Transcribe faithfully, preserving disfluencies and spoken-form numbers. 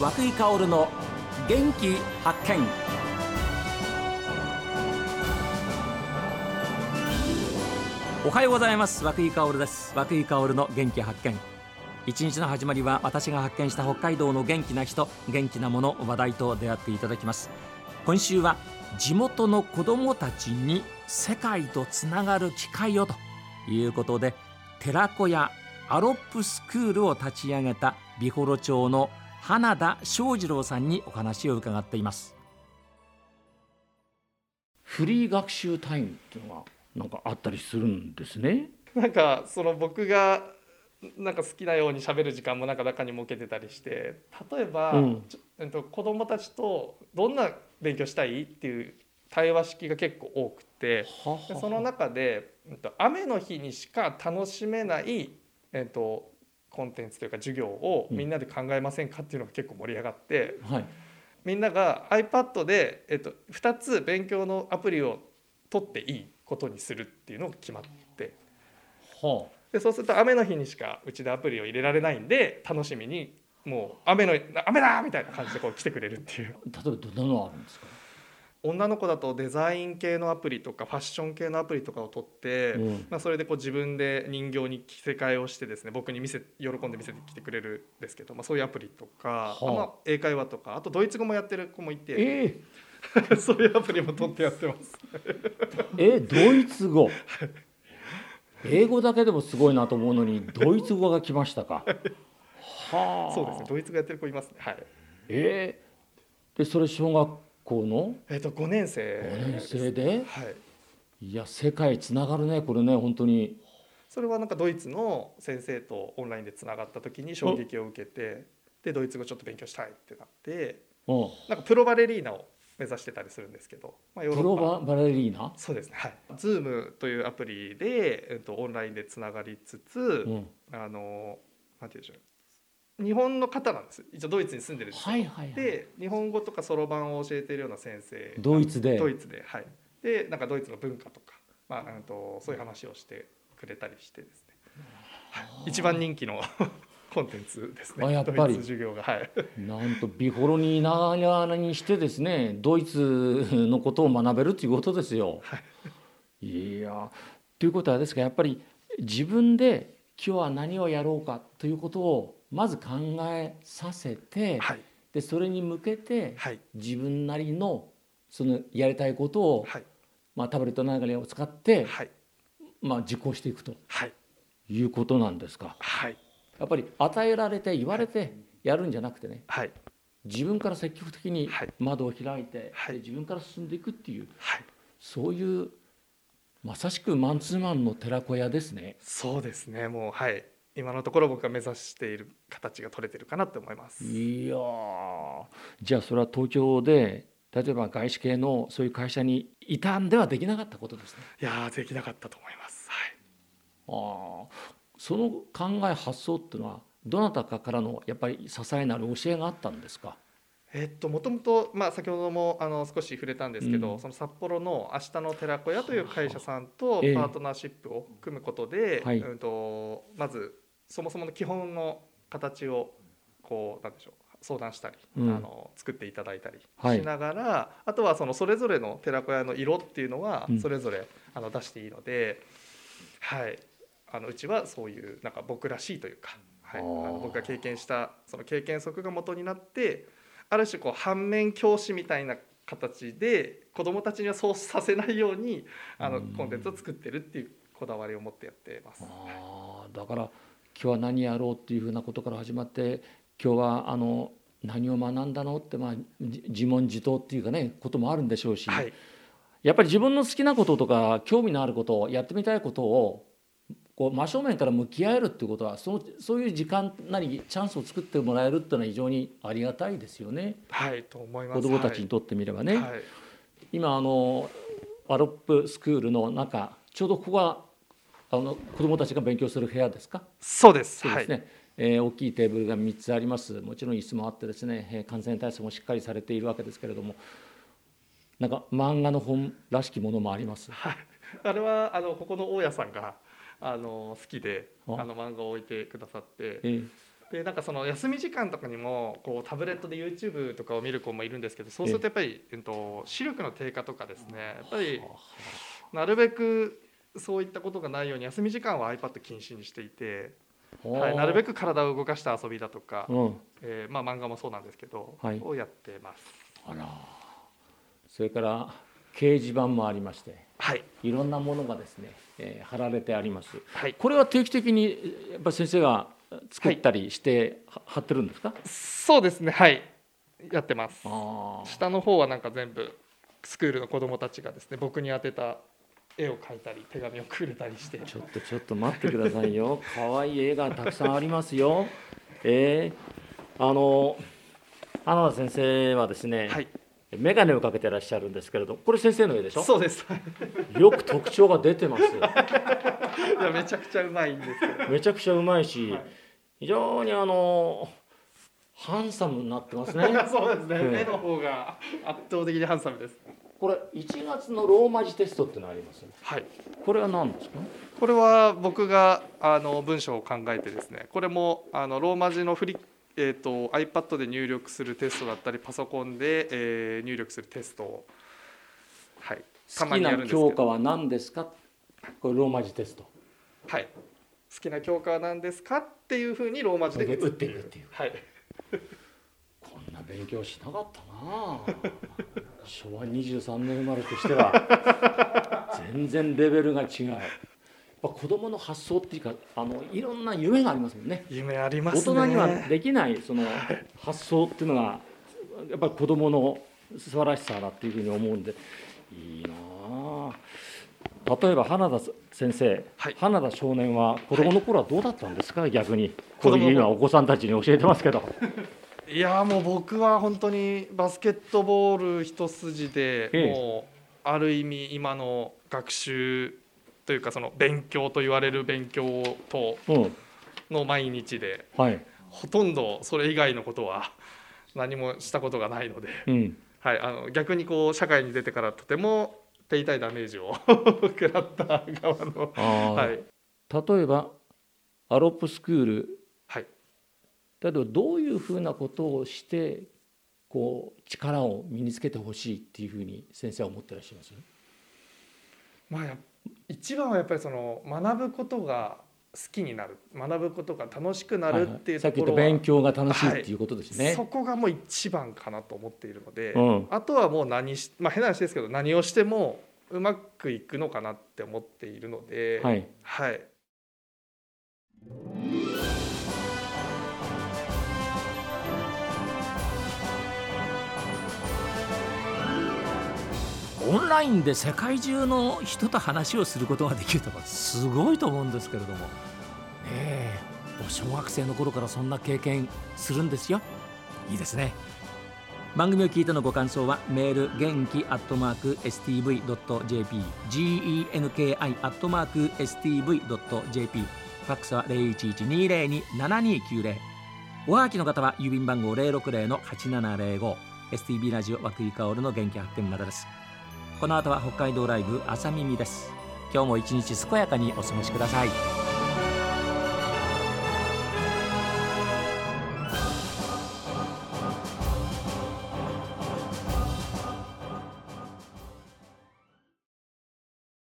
涌井薫の元気発見。おはようございます。涌井薫です。涌井薫の元気発見。一日の始まりは私が発見した北海道の元気な人、元気なもの、話題と出会っていただきます。今週は地元の子どもたちに世界とつながる機会をということで、寺子屋アロップスクールを立ち上げた美幌町の花田翔二郎さんにお話を伺っています。フリー学習タイムっていうのがなんかあったりするんですね。 なんかその僕がなんか好きなように喋る時間もなんか中に設けてたりして、例えば、うんえっと、子どもたちとどんな勉強したいっていう対話式が結構多くて、はははでその中で、えっと、雨の日にしか楽しめない、えっと、コンテンツというか授業をみんなで考えませんかっていうのが結構盛り上がって、うんはい、みんなが iPad で、えっと、ふたつ勉強のアプリを取っていいことにするっていうのが決まって、はあでそうすると雨の日にしかうちでアプリを入れられないんで、楽しみにもう雨の雨だみたいな感じでこう来てくれるっていう。 例えばどんなのあるんですか？ 女の子だとデザイン系のアプリとかファッション系のアプリとかを取って、うんまあ、それでこう自分で人形に着せ替えをしてですね、僕に見せ喜んで見せてきてくれるんですけど、まあ、そういうアプリとか、はあまあ、英会話とか、あとドイツ語もやってる子もいて、えー、そういうアプリも取ってやってますえドイツ語英語だけでもすごいなと思うのにドイツ語が来ましたか。 はあ、そうですね、ドイツ語やってる子いますね。はい。 えー、でそれ小学校のえっとごねん生です。 ごねん生で、 はい、 いや世界つながるねこれね本当に。 それはなんかドイツの先生とオンラインでつながった時に衝撃を受けて、でドイツ語ちょっと勉強したいってなって、なんかプロバレリーナを目指してたりするんですけど、まあ、ヨーロッパプロバレリーナそうですね、はい、Zoom というアプリで、えっと、オンラインでつながりつつ、うん、あのなんていうんでしょう、日本の方なんです。一応ドイツに住んでるんですよ、はいはいはい、で日本語とかそろばんを教えているような先生、 ドイツでドイツで、はい、でなんかドイツの文化とか、まあ、あとそういう話をしてくれたりしてですね、はい、一番人気のコンテンツですね。 あやっぱりドイツ授業が、はい、 なんと美幌にいながらにしてですね、ドイツのことを学べるということですよ。はい、いやということはですが、やっぱり自分で今日は何をやろうかということをまず考えさせて、はい、でそれに向けて自分なりのそのやりたいことを、はいまあ、タブレットなどを使って、はいまあ、実行していくと、はい、いうことなんですか。はいやっぱり与えられて言われてやるんじゃなくてね、はい、自分から積極的に窓を開いて、はい、自分から進んでいくっていう、はい、そういうまさしくマンツーマンの寺子屋ですね。 そうですね、もう、はい、今のところ僕が目指している形が取れてるかなと思います。 いやじゃあそれは東京で例えば外資系のそういう会社にいたんではできなかったことですね。 いやできなかったと思います。 はい、あその考え発想っていうのはどなたかからのやっぱり支えなる教えがあったんですか？ えっともともと、まあ、先ほどもあの少し触れたんですけど、うん、その札幌の明日の寺子屋という会社さんとパートナーシップを組むことで、えーうん、とまずそもそもの基本の形をこうなんでしょう相談したり、うん、あの作っていただいたりしながら、はい、あとはそのそれぞれの寺子屋の色っていうのはそれぞれあの出していいので、うん、はいあのうちはそういうなんか僕らしいというか、はい、あの僕が経験したその経験則が元になってある種こう反面教師みたいな形で子どもたちにはそうさせないようにあのコンテンツを作ってるっていうこだわりを持ってやってます。 あだから今日は何やろうっていうふうなことから始まって今日はあの何を学んだのって、まあ、自問自答っていうかねこともあるんでしょうし、はい、やっぱり自分の好きなこととか興味のあることをやってみたいことをこう真正面から向き合えるっていうことはそのそういう時間なりチャンスを作ってもらえるっていうのは非常にありがたいですよね。 はいと思います。 子どもたちにとってみればね、はい、今あのアロップスクールの中ちょうどここがあの子どもたちが勉強する部屋ですか？ そうです。 そうですね、はいえー、大きいテーブルがみっつあります。もちろん椅子もあってですね感染対策もしっかりされているわけですけれども、なんか漫画の本らしきものもあります。 はい、あれはあのここの大家さんがあの好きであの漫画を置いてくださって、えでなんかその休み時間とかにもこうタブレットで YouTube とかを見る子もいるんですけど、そうするとやっぱり、えっと、視力の低下とかですね、やっぱりなるべくそういったことがないように休み時間は iPad 禁止にしていて、はい、なるべく体を動かした遊びだとか、うんえーまあ、漫画もそうなんですけど、はい、をやってます。 あら、それから掲示板もありまして、はい、いろんなものがですね、えー、貼られてあります、はい、これは定期的にやっぱ先生が作ったりして、はい、貼ってるんですか？ そうですね、はいやってます。下の方はなんか全部スクールの子どもたちがですね、僕に宛てた絵を描いたり手紙をくれたりして。 ちょっとちょっと待ってくださいよかわいい絵がたくさんありますよ。えー、あの花田先生はですね、はい、眼鏡をかけてらっしゃるんですけれど、これ先生の絵でしょ？ そうです。 よく特徴が出てます。いやめちゃくちゃうまいんですけど。 めちゃくちゃうまいし、はい、非常にあのハンサムになってますね。 そうですね、うん、絵の方が圧倒的にハンサムです。 これいちがつのローマ字テストってのありますね。はい。これは何ですか？ これは僕があの文章を考えてですね、これもあのローマ字のフリ、えー、と iPad で入力するテストだったりパソコンで、えー、入力するテストを、はい、 たまにやるんですけど。好きな教科は何ですか？これローマ字テスト。 はい。好きな教科は何ですかっていうふうにローマ字で打っていくっていう。 はい。 こんな勉強しなかったな。しょうわにじゅうさんねん生まれとしては全然レベルが違う。やっぱ子どもの発想っていうか、あのいろんな夢がありますもんね。 夢ありますね。 大人にはできないその発想っていうのがやっぱり子どもの素晴らしさだっていうふうに思うんで、いいな。例えば花田先生、はい、花田少年は子どもの頃はどうだったんですか？はい、逆にこういう今お子さんたちに教えてますけど。 いやもう僕は本当にバスケットボール一筋で、ええ、もうある意味今の学習というかその勉強と言われる勉強との毎日で、うんはい、ほとんどそれ以外のことは何もしたことがないので、うんはい、あの逆にこう社会に出てからとても手痛いダメージを食らった側の、はい、 例えばアロップスクール、はい、例えばどういうふうなことをしてこう力を身につけてほしいっていうふうに先生は思ってらっしゃいます？ まあ、一番はやっぱりその学ぶことが好きになる、学ぶことが楽しくなるっていうところは、 はいはい、さっき言った勉強が楽しいっていうことですね、はい、 そこがもう一番かなと思っているので、うん、あとはもう何し、まあ、変な話ですけど何をしてもうまくいくのかなって思っているので、はいはい、 オンラインで世界中の人と話をすることができるとかすごいと思うんですけれども、ねえ、小学生の頃からそんな経験するんですよ。いいですね。番組を聞いてのご感想はメール元気アットマーク エスティーブイドットジェーピー genki アットマーク エスティーブイドットジェーピー ファックスは ゼロいちいちにゼロにななにきゅうゼロ、おはがきの方は郵便番号 ゼロろくゼロのはちななゼロご エスティービー ラジオ和久井薫の元気発見までです。この後は北海道ライブ朝耳です。今日も一日健やかにお過ごしください。